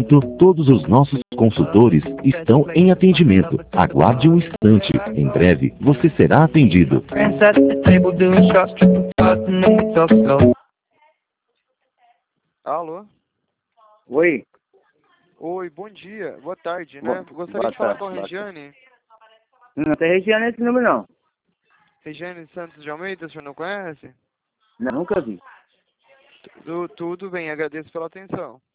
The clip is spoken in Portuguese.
momento, todos os nossos consultores estão em atendimento. Aguarde um instante. Em breve, você será atendido. Alô? Oi. Oi, bom dia. Boa tarde, né? Gostaria Boa de falar tarde, com a boa Regiane. Não tem Regiane esse número, não. Regiane Santos de Almeida, o senhor não conhece? Não, nunca vi. Tudo bem, agradeço pela atenção.